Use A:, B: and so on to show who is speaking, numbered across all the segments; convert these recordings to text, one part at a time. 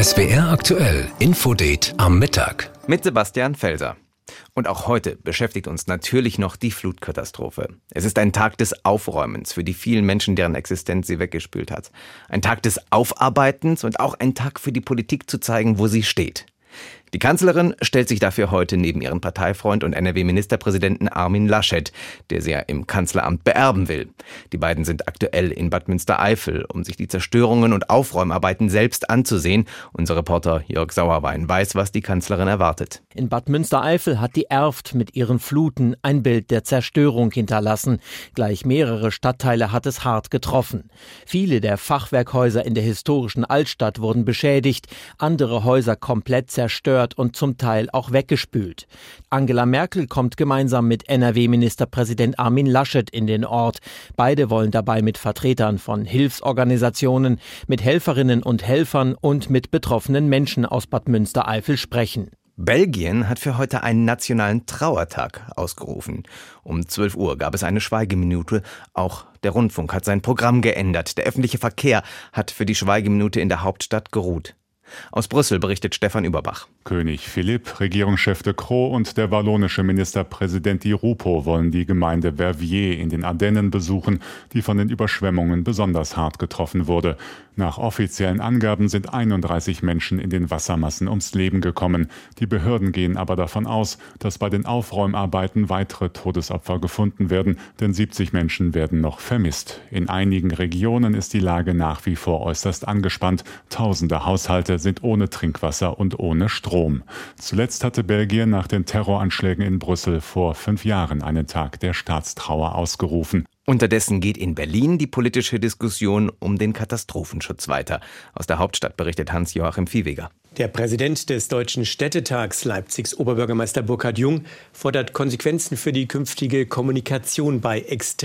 A: SWR aktuell Infodate am Mittag.
B: Mit Sebastian Felser. Und auch heute beschäftigt uns natürlich noch die Flutkatastrophe. Es ist ein Tag des Aufräumens für die vielen Menschen, deren Existenz sie weggespült hat. Ein Tag des Aufarbeitens und auch ein Tag für die Politik zu zeigen, wo sie steht. Die Kanzlerin stellt sich dafür heute neben ihren Parteifreund und NRW-Ministerpräsidenten Armin Laschet, der sie ja im Kanzleramt beerben will. Die beiden sind aktuell in Bad Münstereifel, um sich die Zerstörungen und Aufräumarbeiten selbst anzusehen. Unser Reporter Jörg Sauerwein weiß, was die Kanzlerin erwartet.
C: In Bad Münstereifel hat die Erft mit ihren Fluten ein Bild der Zerstörung hinterlassen. Gleich mehrere Stadtteile hat es hart getroffen. Viele der Fachwerkhäuser in der historischen Altstadt wurden beschädigt, andere Häuser komplett zerstört und zum Teil auch weggespült. Angela Merkel kommt gemeinsam mit NRW-Ministerpräsident Armin Laschet in den Ort. Beide wollen dabei mit Vertretern von Hilfsorganisationen, mit Helferinnen und Helfern und mit betroffenen Menschen aus Bad Münstereifel sprechen.
B: Belgien hat für heute einen nationalen Trauertag ausgerufen. Um 12 Uhr gab es eine Schweigeminute. Auch der Rundfunk hat sein Programm geändert. Der öffentliche Verkehr hat für die Schweigeminute in der Hauptstadt geruht. Aus Brüssel berichtet Stefan Überbach.
D: König Philipp, Regierungschef de Croo und der wallonische Ministerpräsident Di Rupo wollen die Gemeinde Verviers in den Ardennen besuchen, die von den Überschwemmungen besonders hart getroffen wurde. Nach offiziellen Angaben sind 31 Menschen in den Wassermassen ums Leben gekommen. Die Behörden gehen aber davon aus, dass bei den Aufräumarbeiten weitere Todesopfer gefunden werden, denn 70 Menschen werden noch vermisst. In einigen Regionen ist die Lage nach wie vor äußerst angespannt. Tausende Haushalte sind ohne Trinkwasser und ohne Strom. Zuletzt hatte Belgien nach den Terroranschlägen in Brüssel vor 5 Jahren einen Tag der Staatstrauer ausgerufen.
B: Unterdessen geht in Berlin die politische Diskussion um den Katastrophenschutz weiter. Aus der Hauptstadt berichtet Hans-Joachim Viehweger.
E: Der Präsident des Deutschen Städtetags, Leipzigs Oberbürgermeister Burkhard Jung, fordert Konsequenzen für die künftige Kommunikation bei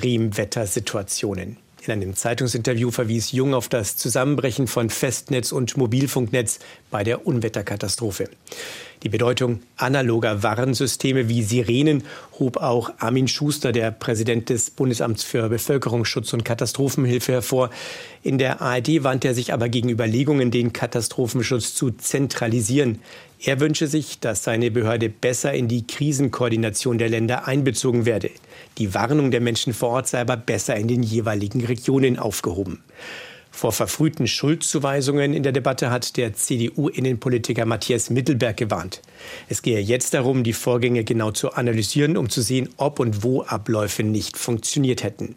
E: Extremwettersituationen. In einem Zeitungsinterview verwies Jung auf das Zusammenbrechen von Festnetz und Mobilfunknetz bei der Unwetterkatastrophe. Die Bedeutung analoger Warnsysteme wie Sirenen hob auch Armin Schuster, der Präsident des Bundesamts für Bevölkerungsschutz und Katastrophenhilfe, hervor. In der ARD wandte er sich aber gegen Überlegungen, den Katastrophenschutz zu zentralisieren. Er wünsche sich, dass seine Behörde besser in die Krisenkoordination der Länder einbezogen werde. Die Warnung der Menschen vor Ort sei aber besser in den jeweiligen Regionen aufgehoben. Vor verfrühten Schuldzuweisungen in der Debatte hat der CDU-Innenpolitiker Matthias Mittelberg gewarnt. Es gehe jetzt darum, die Vorgänge genau zu analysieren, um zu sehen, ob und wo Abläufe nicht funktioniert hätten.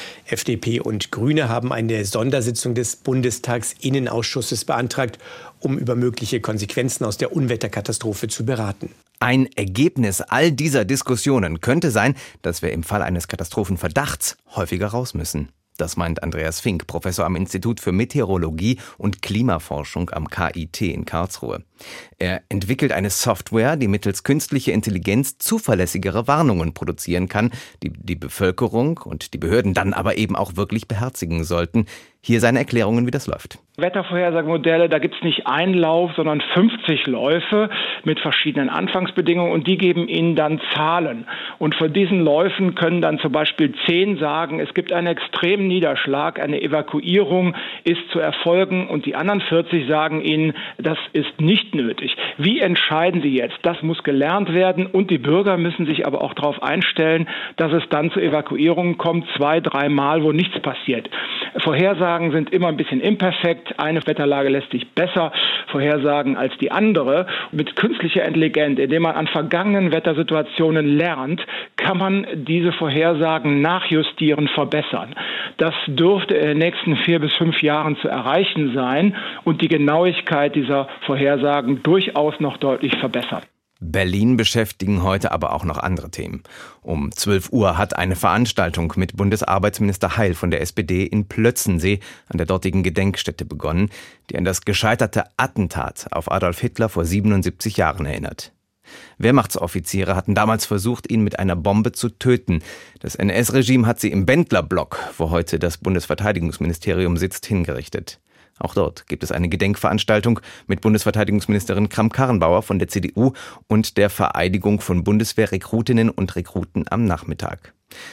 E: FDP und Grüne haben eine Sondersitzung des Bundestagsinnenausschusses beantragt, um über mögliche Konsequenzen aus der Unwetterkatastrophe zu beraten.
B: Ein Ergebnis all dieser Diskussionen könnte sein, dass wir im Fall eines Katastrophenverdachts häufiger raus müssen. Das meint Andreas Fink, Professor am Institut für Meteorologie und Klimaforschung am KIT in Karlsruhe. Er entwickelt eine Software, die mittels künstlicher Intelligenz zuverlässigere Warnungen produzieren kann, die die Bevölkerung und die Behörden dann aber eben auch wirklich beherzigen sollten. Hier seine Erklärungen, wie das läuft.
F: Wettervorhersagemodelle, da gibt es nicht einen Lauf, sondern 50 Läufe mit verschiedenen Anfangsbedingungen und die geben Ihnen dann Zahlen. Und von diesen Läufen können dann zum Beispiel 10 sagen, es gibt einen extremen Niederschlag, eine Evakuierung ist zu erfolgen und die anderen 40 sagen Ihnen, das ist nicht nötig. Wie entscheiden Sie jetzt? Das muss gelernt werden und die Bürger müssen sich aber auch darauf einstellen, dass es dann zu Evakuierungen kommt, 2-3 Mal, wo nichts passiert. Vorhersagen sind immer ein bisschen imperfekt. Eine Wetterlage lässt sich besser vorhersagen als die andere. Mit künstlicher Intelligenz, indem man an vergangenen Wettersituationen lernt, kann man diese Vorhersagen nachjustieren, verbessern. Das dürfte in den nächsten 4 bis 5 Jahren zu erreichen sein und die Genauigkeit dieser Vorhersagen durchaus noch deutlich verbessern.
B: Berlin beschäftigen heute aber auch noch andere Themen. Um 12 Uhr hat eine Veranstaltung mit Bundesarbeitsminister Heil von der SPD in Plötzensee an der dortigen Gedenkstätte begonnen, die an das gescheiterte Attentat auf Adolf Hitler vor 77 Jahren erinnert. Wehrmachtsoffiziere hatten damals versucht, ihn mit einer Bombe zu töten. Das NS-Regime hat sie im Bendlerblock, wo heute das Bundesverteidigungsministerium sitzt, hingerichtet. Auch dort gibt es eine Gedenkveranstaltung mit Bundesverteidigungsministerin Kramp-Karrenbauer von der CDU und der Vereidigung von Bundeswehrrekrutinnen und Rekruten am Nachmittag.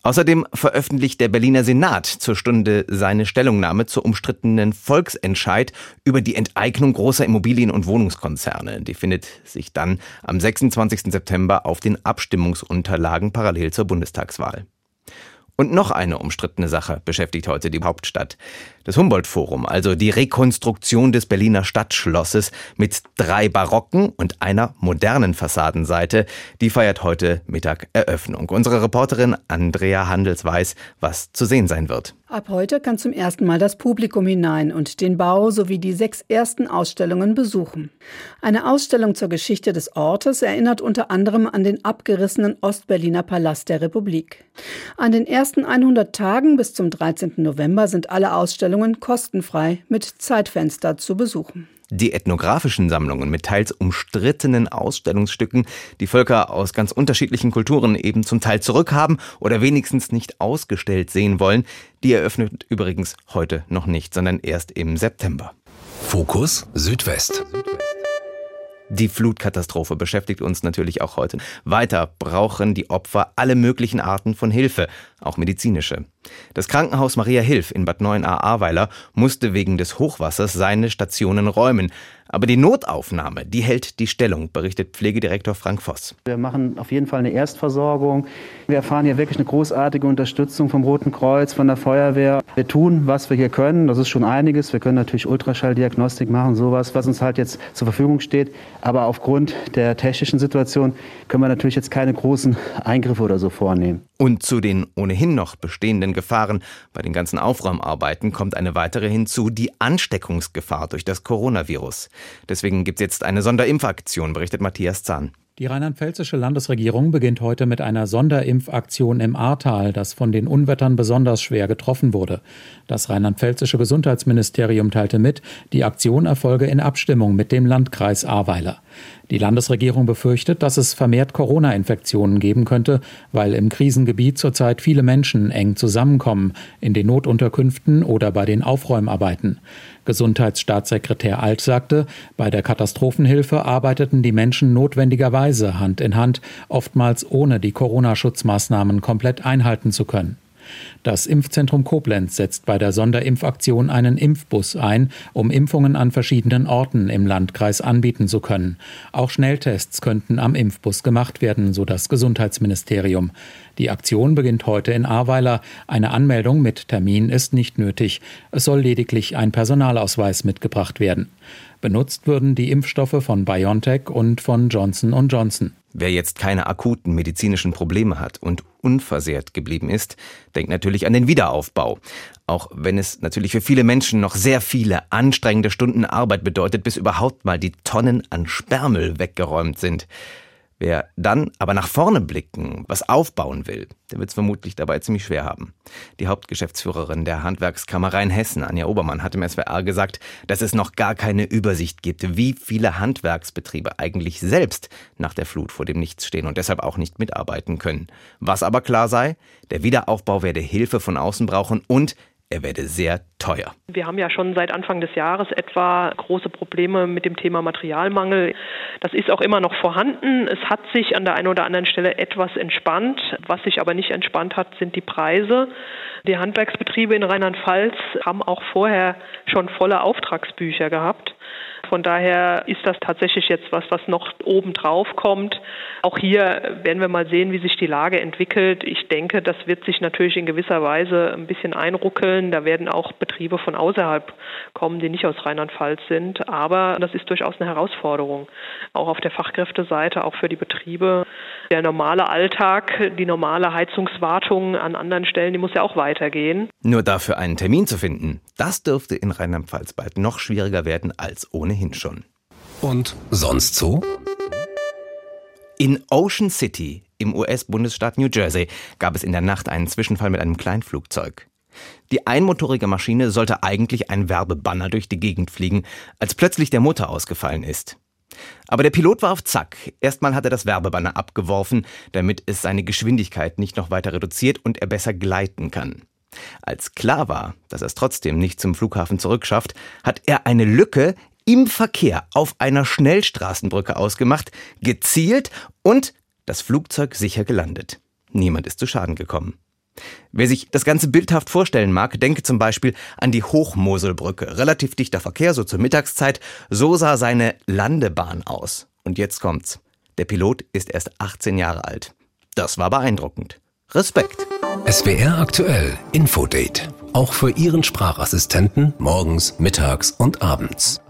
B: Außerdem veröffentlicht der Berliner Senat zur Stunde seine Stellungnahme zur umstrittenen Volksentscheid über die Enteignung großer Immobilien- und Wohnungskonzerne. Die findet sich dann am 26. September auf den Abstimmungsunterlagen parallel zur Bundestagswahl. Und noch eine umstrittene Sache beschäftigt heute die Hauptstadt. Das Humboldt-Forum, also die Rekonstruktion des Berliner Stadtschlosses mit 3 barocken und einer modernen Fassadenseite, die feiert heute Mittag Eröffnung. Unsere Reporterin Andrea Handels weiß, was zu sehen sein wird.
G: Ab heute kann zum ersten Mal das Publikum hinein und den Bau sowie die 6 ersten Ausstellungen besuchen. Eine Ausstellung zur Geschichte des Ortes erinnert unter anderem an den abgerissenen Ostberliner Palast der Republik. An den ersten 100 Tagen bis zum 13. November sind alle Ausstellungen kostenfrei mit Zeitfenster zu besuchen.
B: Die ethnografischen Sammlungen mit teils umstrittenen Ausstellungsstücken, die Völker aus ganz unterschiedlichen Kulturen eben zum Teil zurückhaben oder wenigstens nicht ausgestellt sehen wollen, die eröffnet übrigens heute noch nicht, sondern erst im September.
A: Fokus Südwest.
B: Die Flutkatastrophe beschäftigt uns natürlich auch heute. Weiter brauchen die Opfer alle möglichen Arten von Hilfe, auch medizinische. Das Krankenhaus Maria Hilf in Bad Neuenahr-Ahrweiler musste wegen des Hochwassers seine Stationen räumen. Aber die Notaufnahme, die hält die Stellung, berichtet Pflegedirektor Frank Voss.
H: Wir machen auf jeden Fall eine Erstversorgung. Wir erfahren hier wirklich eine großartige Unterstützung vom Roten Kreuz, von der Feuerwehr. Wir tun, was wir hier können. Das ist schon einiges. Wir können natürlich Ultraschalldiagnostik machen, sowas, was uns halt jetzt zur Verfügung steht. Aber aufgrund der technischen Situation können wir natürlich jetzt keine großen Eingriffe oder so vornehmen.
B: Und zu den ohnehin noch bestehenden Gefahren bei den ganzen Aufräumarbeiten kommt eine weitere hinzu, die Ansteckungsgefahr durch das Coronavirus. Deswegen gibt es jetzt eine Sonderimpfaktion, berichtet Matthias Zahn.
I: Die rheinland-pfälzische Landesregierung beginnt heute mit einer Sonderimpfaktion im Ahrtal, das von den Unwettern besonders schwer getroffen wurde. Das rheinland-pfälzische Gesundheitsministerium teilte mit, die Aktion erfolge in Abstimmung mit dem Landkreis Ahrweiler. Die Landesregierung befürchtet, dass es vermehrt Corona-Infektionen geben könnte, weil im Krisengebiet zurzeit viele Menschen eng zusammenkommen, in den Notunterkünften oder bei den Aufräumarbeiten. Gesundheitsstaatssekretär Alt sagte, bei der Katastrophenhilfe arbeiteten die Menschen notwendigerweise Hand in Hand, oftmals ohne die Corona-Schutzmaßnahmen komplett einhalten zu können. Das Impfzentrum Koblenz setzt bei der Sonderimpfaktion einen Impfbus ein, um Impfungen an verschiedenen Orten im Landkreis anbieten zu können. Auch Schnelltests könnten am Impfbus gemacht werden, so das Gesundheitsministerium. Die Aktion beginnt heute in Ahrweiler. Eine Anmeldung mit Termin ist nicht nötig. Es soll lediglich ein Personalausweis mitgebracht werden. Benutzt würden die Impfstoffe von BioNTech und von Johnson & Johnson.
B: Wer jetzt keine akuten medizinischen Probleme hat und unversehrt geblieben ist, denkt natürlich an den Wiederaufbau. Auch wenn es natürlich für viele Menschen noch sehr viele anstrengende Stunden Arbeit bedeutet, bis überhaupt mal die Tonnen an Sperrmüll weggeräumt sind. Wer dann aber nach vorne blicken, was aufbauen will, der wird es vermutlich dabei ziemlich schwer haben. Die Hauptgeschäftsführerin der Handwerkskammer Rheinhessen, Anja Obermann, hat im SWR gesagt, dass es noch gar keine Übersicht gibt, wie viele Handwerksbetriebe eigentlich selbst nach der Flut vor dem Nichts stehen und deshalb auch nicht mitarbeiten können. Was aber klar sei, der Wiederaufbau werde Hilfe von außen brauchen und er werde sehr teuer.
J: Wir haben ja schon seit Anfang des Jahres etwa große Probleme mit dem Thema Materialmangel. Das ist auch immer noch vorhanden. Es hat sich an der einen oder anderen Stelle etwas entspannt. Was sich aber nicht entspannt hat, sind die Preise. Die Handwerksbetriebe in Rheinland-Pfalz haben auch vorher schon volle Auftragsbücher gehabt. Von daher ist das tatsächlich jetzt was noch oben drauf kommt. Auch hier werden wir mal sehen, wie sich die Lage entwickelt. Ich denke, das wird sich natürlich in gewisser Weise ein bisschen einruckeln. Da werden auch Betriebe von außerhalb kommen, die nicht aus Rheinland-Pfalz sind. Aber das ist durchaus eine Herausforderung. Auch auf der Fachkräfteseite, auch für die Betriebe. Der normale Alltag, die normale Heizungswartung an anderen Stellen, die muss ja auch weitergehen.
B: Nur dafür einen Termin zu finden, das dürfte in Rheinland-Pfalz bald noch schwieriger werden als ohnehin schon.
A: Und sonst so?
B: In Ocean City im US-Bundesstaat New Jersey gab es in der Nacht einen Zwischenfall mit einem Kleinflugzeug. Die einmotorige Maschine sollte eigentlich ein Werbebanner durch die Gegend fliegen, als plötzlich der Motor ausgefallen ist. Aber der Pilot war auf Zack. Erstmal hat er das Werbebanner abgeworfen, damit es seine Geschwindigkeit nicht noch weiter reduziert und er besser gleiten kann. Als klar war, dass er es trotzdem nicht zum Flughafen zurückschafft, hat er eine Lücke im Verkehr auf einer Schnellstraßenbrücke ausgemacht, gezielt und das Flugzeug sicher gelandet. Niemand ist zu Schaden gekommen. Wer sich das Ganze bildhaft vorstellen mag, denke zum Beispiel an die Hochmoselbrücke. Relativ dichter Verkehr, so zur Mittagszeit. So sah seine Landebahn aus. Und jetzt kommt's. Der Pilot ist erst 18 Jahre alt. Das war beeindruckend. Respekt.
A: SWR aktuell Infodate. Auch für Ihren Sprachassistenten morgens, mittags und abends.